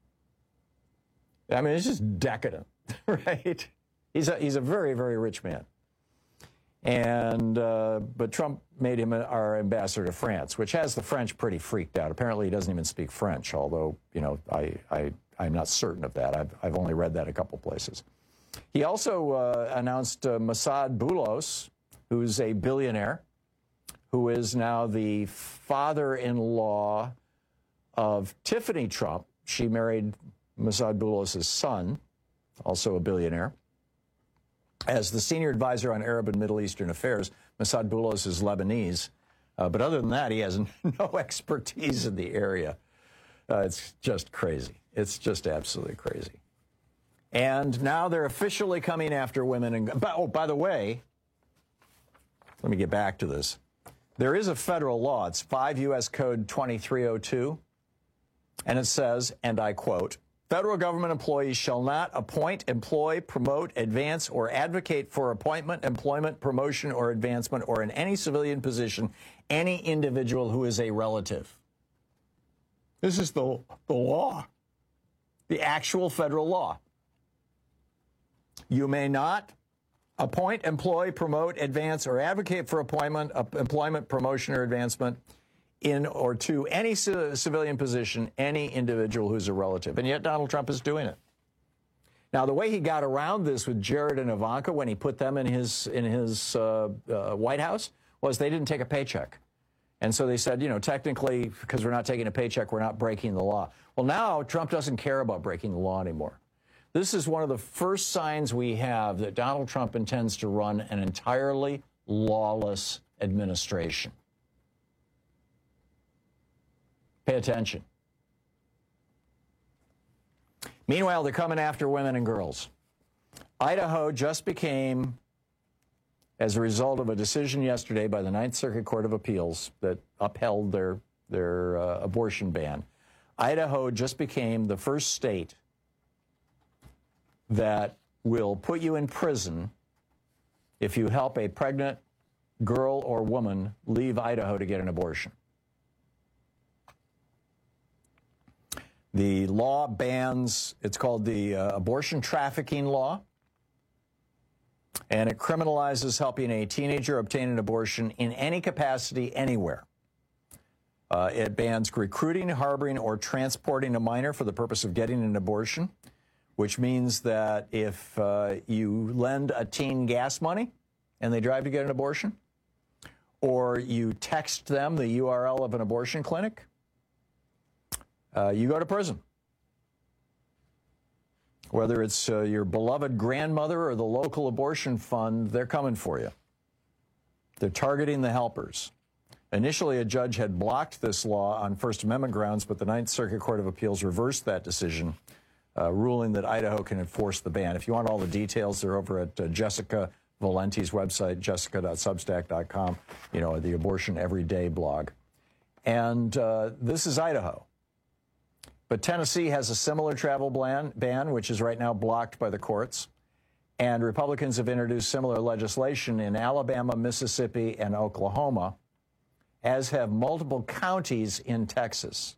I mean, it's just decadent, right? He's a, he's a very, very rich man. And, uh, but Trump made him our ambassador to France, which has the French pretty freaked out. Apparently he doesn't even speak French, although, you know, I, I, I'm not certain of that. I've, I've only read that a couple places. He also uh, announced uh, Mossad Boulos, who's a billionaire, who is now the father-in-law of Tiffany Trump. She married Mossad Boulos' son, also a billionaire. As the senior advisor on Arab and Middle Eastern affairs, Mossad Boulos is Lebanese. Uh, but other than that, he has no expertise in the area. Uh, it's just crazy. It's just absolutely crazy. And now they're officially coming after women. And oh, by the way, let me get back to this. There is a federal law. It's five U S Code twenty-three oh two. And it says, and I quote, federal government employees shall not appoint, employ, promote, advance, or advocate for appointment, employment, promotion, or advancement, or in any civilian position, any individual who is a relative. This is the, the law, the actual federal law. You may not appoint, employ, promote, advance, or advocate for appointment, uh, employment, promotion, or advancement in or to any c civilian position, any individual who's a relative. And yet Donald Trump is doing it. Now, the way he got around this with Jared and Ivanka when he put them in his in his uh, uh, White House was they didn't take a paycheck. And so they said, you know, technically, because we're not taking a paycheck, we're not breaking the law. Well, now Trump doesn't care about breaking the law anymore. This is one of the first signs we have that Donald Trump intends to run an entirely lawless administration. Pay attention. Meanwhile, they're coming after women and girls. Idaho just became, as a result of a decision yesterday by the Ninth Circuit Court of Appeals that upheld their, their uh, abortion ban, Idaho just became the first state that will put you in prison if you help a pregnant girl or woman leave Idaho to get an abortion. The law bans, it's called the uh, abortion trafficking law, and it criminalizes helping a teenager obtain an abortion in any capacity anywhere. Uh, it bans recruiting, harboring, or transporting a minor for the purpose of getting an abortion, which means that if uh, you lend a teen gas money and they drive to get an abortion, or you text them the U R L of an abortion clinic, Uh, you go to prison. Whether it's uh, your beloved grandmother or the local abortion fund, they're coming for you. They're targeting the helpers. Initially, a judge had blocked this law on First Amendment grounds, but the Ninth Circuit Court of Appeals reversed that decision, uh, ruling that Idaho can enforce the ban. If you want all the details, they're over at uh, Jessica Valenti's website, jessica dot substack dot com, you know, the Abortion Everyday blog. And uh, this is Idaho. But Tennessee has a similar travel ban, ban, which is right now blocked by the courts. And Republicans have introduced similar legislation in Alabama, Mississippi, and Oklahoma, as have multiple counties in Texas.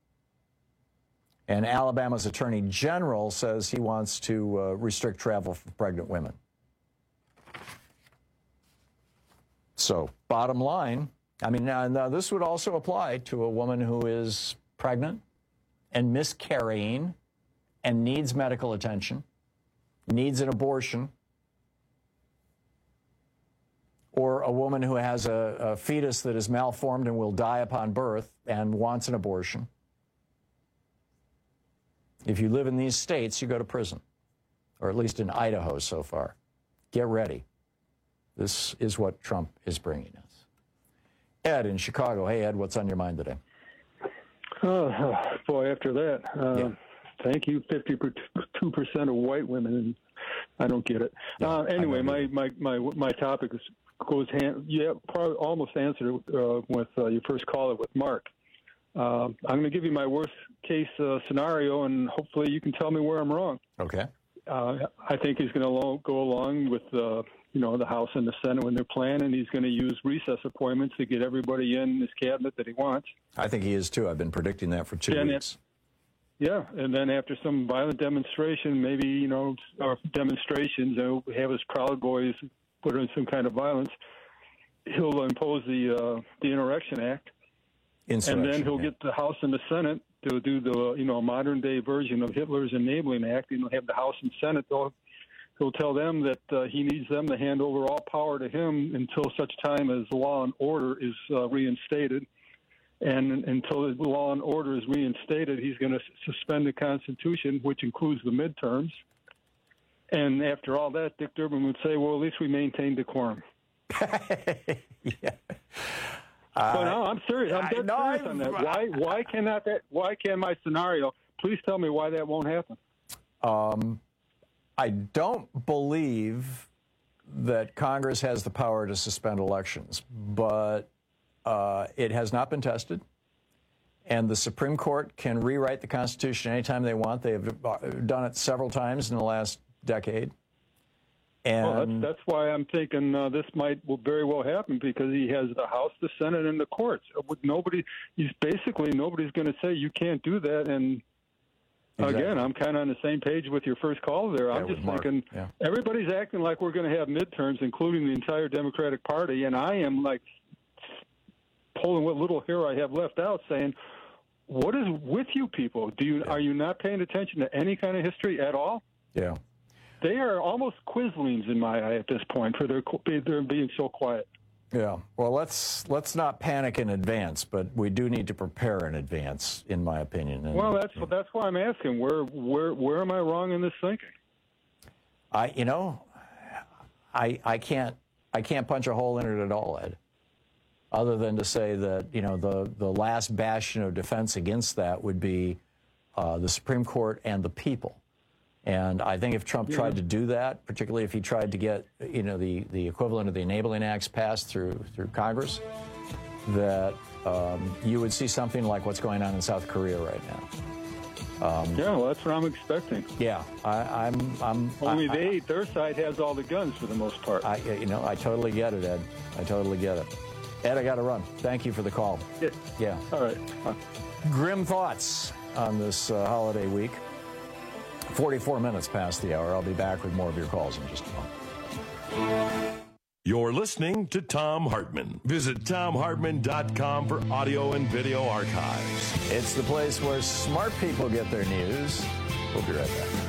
And Alabama's Attorney General says he wants to uh, restrict travel for pregnant women. So, bottom line, I mean, now, now this would also apply to a woman who is pregnant and miscarrying and needs medical attention, needs an abortion, or a woman who has a, a fetus that is malformed and will die upon birth and wants an abortion. If you live in these states, you go to prison, or at least in Idaho so far. Get ready. This is what Trump is bringing us. Ed in Chicago. Hey, Ed, what's on your mind today? Oh, boy, after that, uh, yeah. Thank you, fifty-two percent of white women, and I don't get it. Yeah, uh, anyway, my, my, my, my topic is, goes hand, yeah, probably almost answered it uh, with uh, your first caller with Mark. Uh, I'm going to give you my worst case uh, scenario, and hopefully you can tell me where I'm wrong. Okay. Uh, I think he's going to go along with, uh, you know, the House and the Senate when they're planning. He's going to use recess appointments to get everybody in his cabinet that he wants. I think he is, too. I've been predicting that for two and weeks. It, yeah, and then after some violent demonstration, maybe, you know, or demonstrations, he'll have his Proud Boys put in some kind of violence. He'll impose the uh, the Insurrection Act. Insurrection, and then he'll yeah. get the House and the Senate to do the, you know, modern-day version of Hitler's Enabling Act. And he'll have the House and Senate. They'll, he'll tell them that uh, he needs them to hand over all power to him until such time as law and order is uh, reinstated. And until the law and order is reinstated, he's going to suspend the Constitution, which includes the midterms. And after all that, Dick Durbin would say, well, at least we maintain decorum. yeah. Uh, so no, I'm serious. I'm dead no, serious on that. Why? Why cannot that? Why can my scenario? Please tell me why that won't happen. Um, I don't believe that Congress has the power to suspend elections, but uh, it has not been tested. And the Supreme Court can rewrite the Constitution anytime they want. They have done it several times in the last decade. And well, that's, that's why I'm thinking uh, this might will very well happen, because he has the House, the Senate, and the courts. With nobody, he's basically nobody's going to say you can't do that. And exactly. Again, I'm kind of on the same page with your first call there. I'm yeah, just thinking yeah. everybody's acting like we're going to have midterms, including the entire Democratic Party, and I am like pulling what little hair I have left out, saying, "What is with you people? Do you yeah. are you not paying attention to any kind of history at all?" Yeah. They are almost quislings in my eye at this point for their they're being so quiet. Yeah. Well, let's let's not panic in advance, but we do need to prepare in advance, in my opinion. And, well, that's that's why I'm asking. Where where where am I wrong in this thinking? I you know, I I can't I can't punch a hole in it at all, Ed. Other than to say that you know the the last bastion of defense against that would be uh, the Supreme Court and the people. And I think if Trump tried to do that, particularly if he tried to get, you know, the, the equivalent of the Enabling Acts passed through through Congress, that um, you would see something like what's going on in South Korea right now. Um, yeah, well, that's what I'm expecting. Yeah, I, I'm. I'm. Only I, they, I, their side has all the guns for the most part. I, you know, I totally get it, Ed. I totally get it. Ed, I got to run. Thank you for the call. Yeah. Yeah. All right. Huh. Grim thoughts on this uh, holiday week. forty-four minutes past the hour. I'll be back with more of your calls in just a moment. You're listening to Thom Hartmann. Visit Thom Hartmann dot com for audio and video archives. It's the place where smart people get their news. We'll be right back.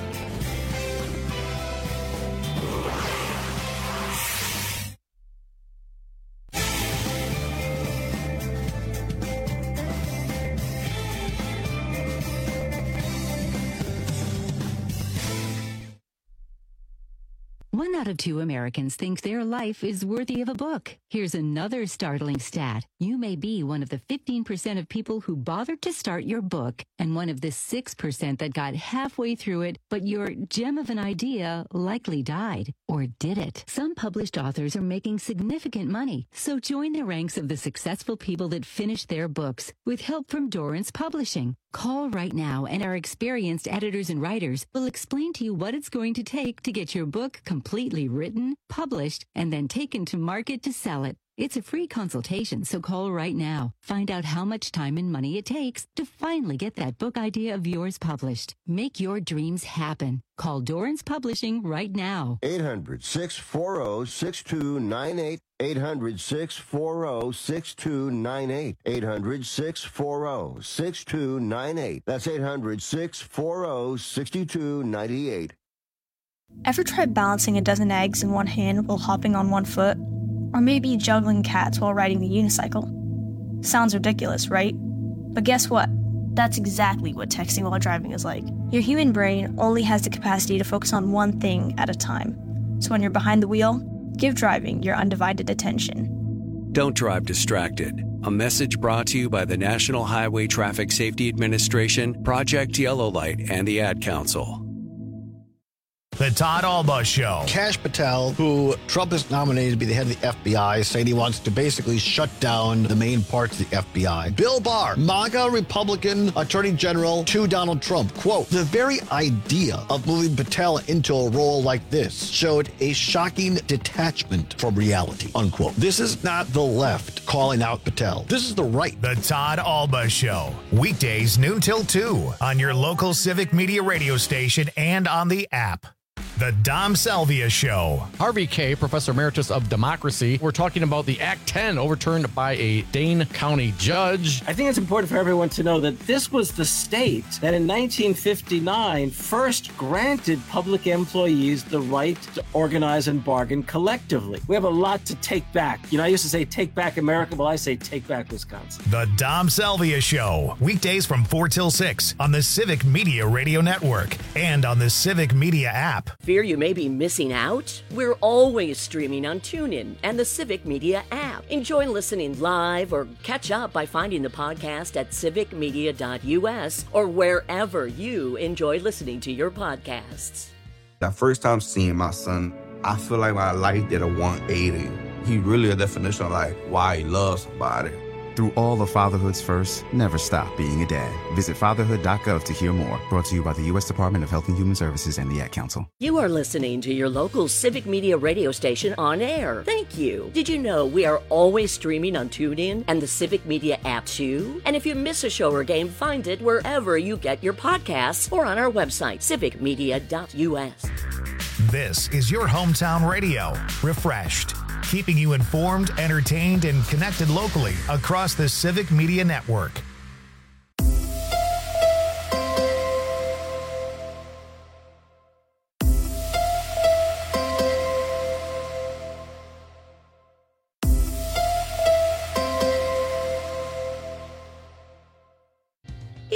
One out of two Americans think their life is worthy of a book. Here's another startling stat. You may be one of the fifteen percent of people who bothered to start your book and one of the six percent that got halfway through it, but your gem of an idea likely died. Or did it? Some published authors are making significant money, so join the ranks of the successful people that finished their books with help from Dorrance Publishing. Call right now and our experienced editors and writers will explain to you what it's going to take to get your book completely written, published, and then taken to market to sell it. It's a free consultation, so call right now. Find out how much time and money it takes to finally get that book idea of yours published. Make your dreams happen. Call Dorrance Publishing right now. eight hundred, six four zero, six two nine eight. eight hundred, six four zero, six two nine eight. eight hundred, six four zero, six two nine eight. That's eight hundred, six four zero, six two nine eight. Ever tried balancing a dozen eggs in one hand while hopping on one foot? Or maybe juggling cats while riding the unicycle? Sounds ridiculous, right? But guess what? That's exactly what texting while driving is like. Your human brain only has the capacity to focus on one thing at a time. So when you're behind the wheel, give driving your undivided attention. Don't drive distracted. A message brought to you by the National Highway Traffic Safety Administration, Project Yellow Light, and the Ad Council. The Todd Alba Show. Kash Patel, who Trump has nominated to be the head of the F B I, saying he wants to basically shut down the main parts of the F B I. Bill Barr, MAGA Republican Attorney General to Donald Trump. Quote, the very idea of moving Patel into a role like this showed a shocking detachment from reality, unquote. This is not the left calling out Patel. This is the right. The Todd Alba Show. Weekdays noon till two on your local Civic Media radio station and on the app. The Dom Salvia Show. Harvey Kaye, Professor Emeritus of Democracy. We're talking about the Act ten overturned by a Dane County judge. I think it's important for everyone to know that this was the state that in nineteen fifty-nine first granted public employees the right to organize and bargain collectively. We have a lot to take back. You know, I used to say take back America. Well, I say take back Wisconsin. The Dom Salvia Show. Weekdays from four till six on the Civic Media Radio Network and on the Civic Media app. Fear you may be missing out? We're always streaming on TuneIn and the Civic Media app. Enjoy listening live or catch up by finding the podcast at civic media dot u s or wherever you enjoy listening to your podcasts. The first time seeing my son, I feel like my life did a one eighty. He really a definition of like why he loves somebody. Through all of fatherhood's first, never stop being a dad. Visit fatherhood dot gov to hear more. Brought to you by the U S Department of Health and Human Services and the Ad Council. You are listening to your local Civic Media radio station on air. Thank you. Did you know we are always streaming on TuneIn and the Civic Media app too? And if you miss a show or game, find it wherever you get your podcasts or on our website, civic media dot u s. This is your hometown radio. Refreshed. Keeping you informed, entertained, and connected locally across the Civic Media Network.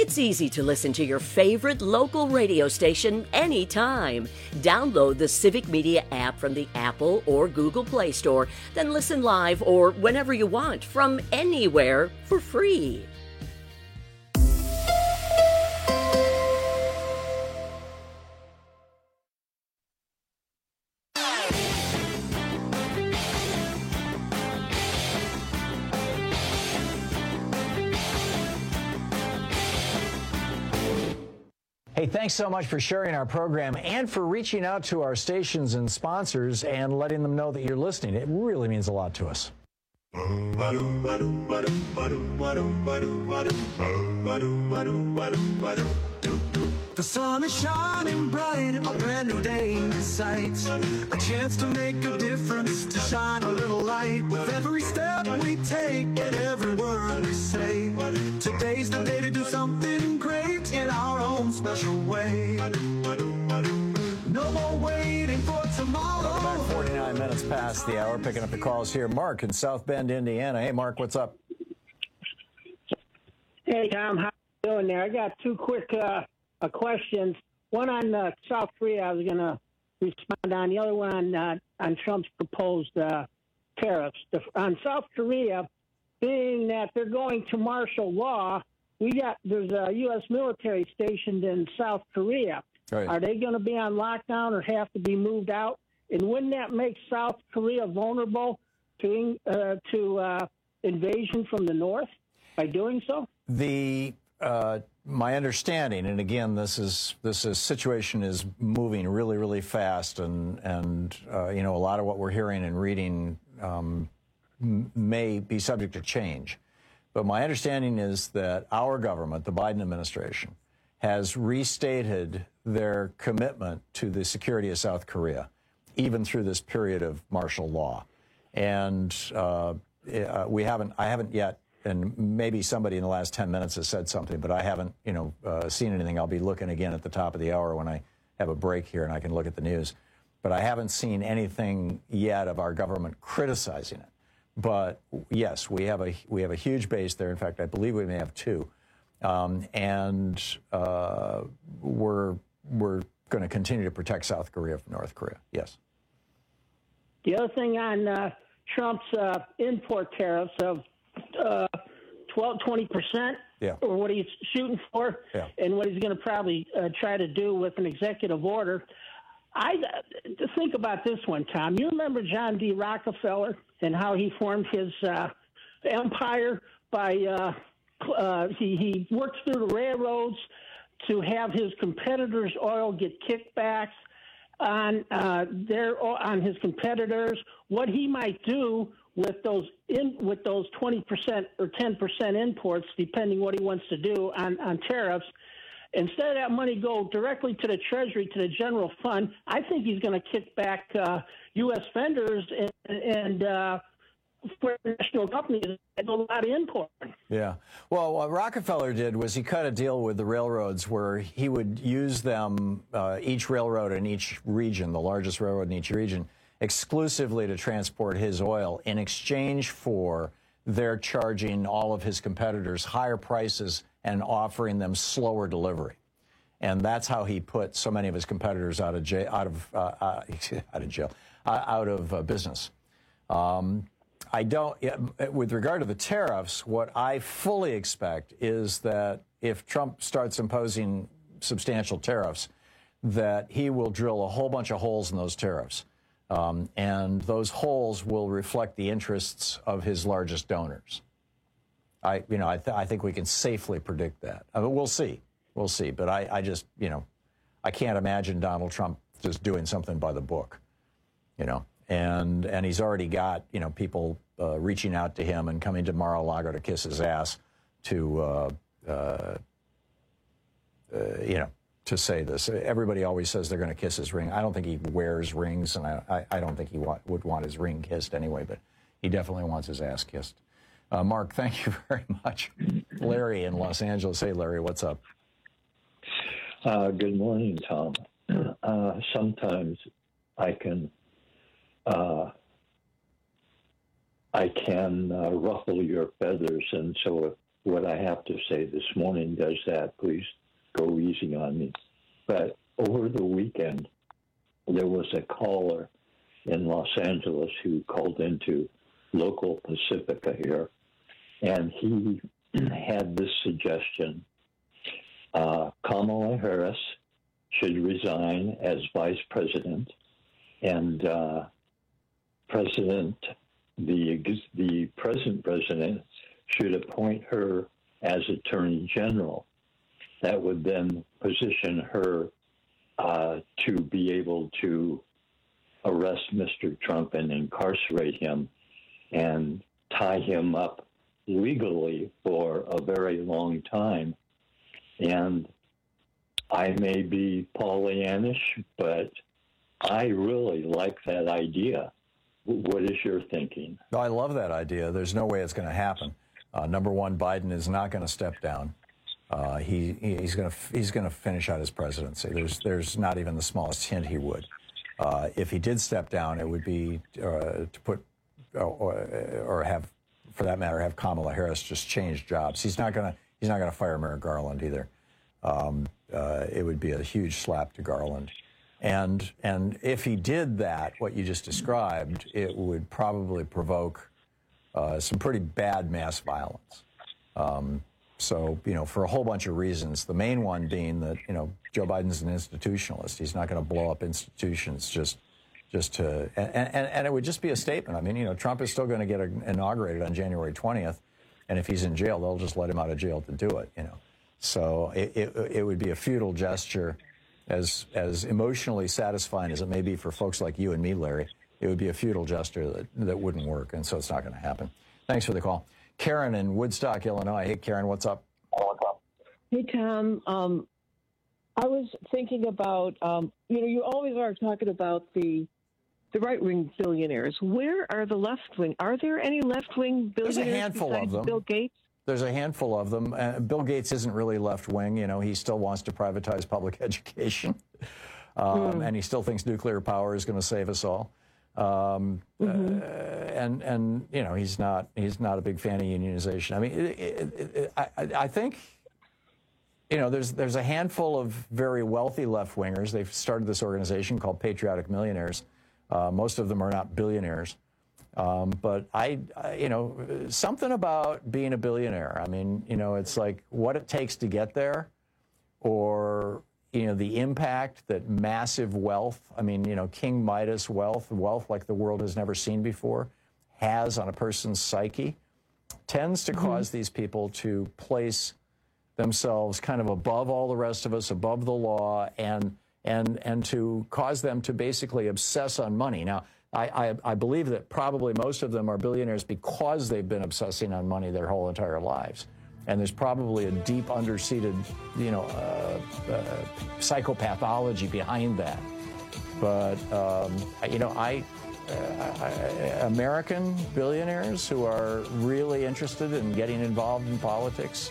It's easy to listen to your favorite local radio station anytime. Download the Civic Media app from the Apple or Google Play Store, then listen live or whenever you want from anywhere for free. Hey, thanks so much for sharing our program and for reaching out to our stations and sponsors and letting them know that you're listening. It really means a lot to us. The sun is shining bright, a brand new day in sight. A chance to make a difference, to shine a little light. With every step we take and every word we say, today's the day to do something great in our own special way. No more waiting for tomorrow. About forty-nine minutes past the hour, picking up the calls here. Mark in South Bend, Indiana. Hey, Mark, what's up? Hey, Tom, how you doing there? I got two quick uh, uh, questions. One on uh, South Korea I was going to respond on. The other one on, uh, on Trump's proposed uh, tariffs. The, on South Korea, being that they're going to martial law, we got there's a U S military stationed in South Korea. Right. Are they going to be on lockdown or have to be moved out? And wouldn't that make South Korea vulnerable to uh, to uh, invasion from the north by doing so? The uh, my understanding, and again, this is this is situation is moving really, really fast, and and uh, you know, a lot of what we're hearing and reading um, m- may be subject to change. But my understanding is that our government, the Biden administration, has restated their commitment to the security of South Korea, even through this period of martial law, and uh, uh, we haven't. I haven't yet. And maybe somebody in the last ten minutes has said something, but I haven't, you know, uh, seen anything. I'll be looking again at the top of the hour when I have a break here and I can look at the news. But I haven't seen anything yet of our government criticizing it. But yes, we have a we have a huge base there. In fact, I believe we may have two, um, and uh, we're we're going to continue to protect South Korea from North Korea. Yes. The other thing on uh, Trump's uh, import tariffs of Uh, twelve, twenty percent, yeah. or what he's shooting for, yeah. and what he's going to probably uh, try to do with an executive order. I uh, think about this one, Tom. You remember John D. Rockefeller and how he formed his uh, empire by uh, uh, he, he worked through the railroads to have his competitors' oil get kickbacks on uh, their on his competitors. What he might do with those in with those twenty percent or ten percent imports, depending what he wants to do on, on tariffs, instead of that money go directly to the Treasury, to the general fund, I think he's going to kick back uh, U S vendors and, and uh, for national companies that do a lot of import. Yeah. Well, what Rockefeller did was he cut a deal with the railroads where he would use them, uh, each railroad in each region, the largest railroad in each region, exclusively to transport his oil in exchange for their charging all of his competitors higher prices and offering them slower delivery. And that's how he put so many of his competitors out of jail, out of uh, uh, out of jail, uh, out of uh, business. Um, I don't. With regard to the tariffs, what I fully expect is that if Trump starts imposing substantial tariffs, that he will drill a whole bunch of holes in those tariffs. Um, and those holes will reflect the interests of his largest donors. I, you know, I, th- I think we can safely predict that. I mean, we'll see, we'll see. But I, I just, you know, I can't imagine Donald Trump just doing something by the book, you know. And and he's already got, you know, people uh, reaching out to him and coming to Mar-a-Lago to kiss his ass, to, uh, uh, uh, you know. to say this. Everybody always says they're going to kiss his ring. I don't think he wears rings, and I, I, I don't think he wa- would want his ring kissed anyway, but he definitely wants his ass kissed. Uh, Mark, thank you very much. Larry in Los Angeles. Hey, Larry, what's up? Uh, good morning, Tom. Uh, sometimes I can uh, I can uh, ruffle your feathers, and so if what I have to say this morning does that. Please go easy on me. But over the weekend, there was a caller in Los Angeles who called into local Pacifica here, and he had this suggestion. Uh, Kamala Harris should resign as vice president, and uh, President, the the present president, should appoint her as Attorney General. That would then position her uh, to be able to arrest Mister Trump and incarcerate him and tie him up legally for a very long time. And I may be Pollyannish, but I really like that idea. What is your thinking? No, I love that idea. There's no way it's going to happen. Uh, number one, Biden is not going to step down. Uh, he he's going to he's going to finish out his presidency. There's there's not even the smallest hint he would. Uh, if he did step down, it would be uh, to put or, or have, for that matter, have Kamala Harris just change jobs. He's not going to he's not going to fire Merrick Garland either. Um, uh, it would be a huge slap to Garland. And and if he did that, what you just described, it would probably provoke uh, some pretty bad mass violence. Um, so, you know, for a whole bunch of reasons, the main one being that, you know, Joe Biden's an institutionalist. He's not going to blow up institutions just just to, and, and, and it would just be a statement. I mean, you know, Trump is still going to get inaugurated on January twentieth, and if he's in jail, they'll just let him out of jail to do it, you know. So it, it, it would be a futile gesture. As as emotionally satisfying as it may be for folks like you and me, Larry, it would be a futile gesture that, that wouldn't work, and so it's not going to happen. Thanks for the call. Karen in Woodstock, Illinois. Hey, Karen, what's up? Hey, Tom. Um, I was thinking about, um, you know, you always are talking about the the right-wing billionaires. Where are the left-wing? Are there any left-wing billionaires? There's a handful of them. Bill Gates? There's a handful of them. Uh, Bill Gates isn't really left-wing. You know, he still wants to privatize public education, um, mm. and he still thinks nuclear power is going to save us all. Um, mm-hmm. uh, and and you know, he's not he's not a big fan of unionization. I mean, it, it, it, I, I think, you know, there's there's a handful of very wealthy left-wingers. They've started this organization called Patriotic Millionaires. Uh, most of them are not billionaires. Um, but I, I, you know, something about being a billionaire. I mean, you know, it's like what it takes to get there, or, you know, the impact that massive wealth, I mean, you know, King Midas wealth, wealth like the world has never seen before, has on a person's psyche, tends to mm-hmm. cause these people to place themselves kind of above all the rest of us, above the law, and and and to cause them to basically obsess on money. Now, I, I, I believe that probably most of them are billionaires because they've been obsessing on money their whole entire lives. And there's probably a deep under-seated, you know, uh, uh, psychopathology behind that. But, um, you know, I, uh, I, American billionaires who are really interested in getting involved in politics,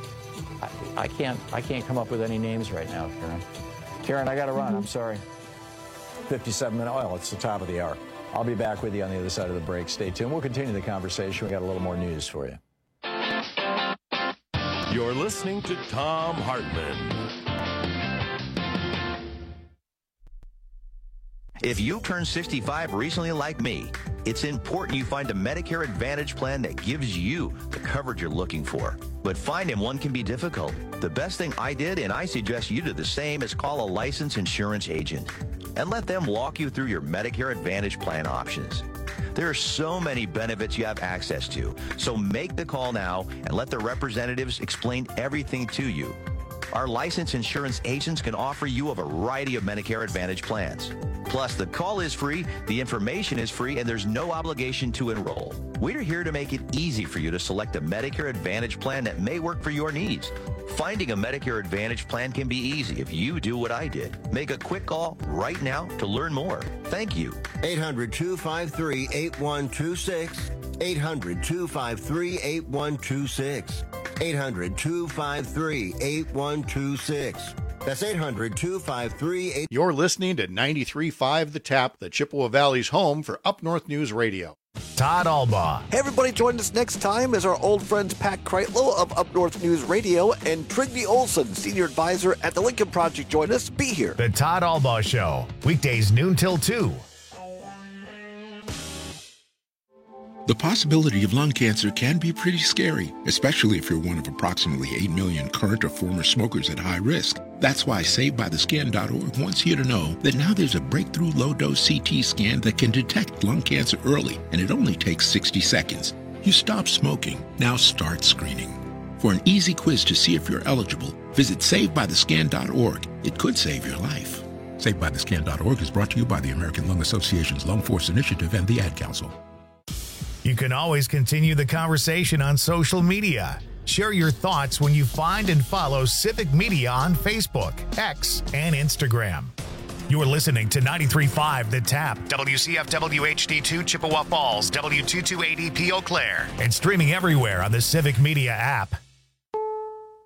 I, I can't I can't come up with any names right now, Karen. Karen, I got to run. Mm-hmm. I'm sorry. fifty-seven minute oil. It's the top of the hour. I'll be back with you on the other side of the break. Stay tuned. We'll continue the conversation. We got a little more news for you. You're listening to Thom Hartmann. If you turned sixty-five recently like me, it's important you find a Medicare Advantage plan that gives you the coverage you're looking for. But finding one can be difficult. The best thing I did, and I suggest you do the same, is call a licensed insurance agent and let them walk you through your Medicare Advantage plan options. There are so many benefits you have access to, so make the call now and let the representatives explain everything to you. Our licensed insurance agents can offer you a variety of Medicare Advantage plans. Plus, the call is free, the information is free, and there's no obligation to enroll. We're here to make it easy for you to select a Medicare Advantage plan that may work for your needs. Finding a Medicare Advantage plan can be easy if you do what I did. Make a quick call right now to learn more. Thank you. eight hundred, two five three, eight one two six. eight hundred, two five three, eight one two six. eight hundred, two five three, eight one two six. That's eight hundred, two five three, eight. You're listening to ninety-three point five The Tap, the Chippewa Valley's home for Up North News Radio. Todd Albaugh. Hey, everybody, join us next time as our old friends Pat Kreitlow of Up North News Radio and Trygve Olson, Senior Advisor at the Lincoln Project, join us. Be here. The Todd Albaugh Show, weekdays noon till two. The possibility of lung cancer can be pretty scary, especially if you're one of approximately eight million current or former smokers at high risk. That's why Saved By The Scan dot org wants you to know that now there's a breakthrough low-dose C T scan that can detect lung cancer early, and it only takes sixty seconds. You stop smoking, now start screening. For an easy quiz to see if you're eligible, visit Saved By The Scan dot org. It could save your life. Saved By The Scan dot org is brought to you by the American Lung Association's Lung Force Initiative and the Ad Council. You can always continue the conversation on social media. Share your thoughts when you find and follow Civic Media on Facebook, X, and Instagram. You're listening to ninety-three point five The Tap, W C F W H D two Chippewa Falls, W two two eight E P Eau Claire, and streaming everywhere on the Civic Media app.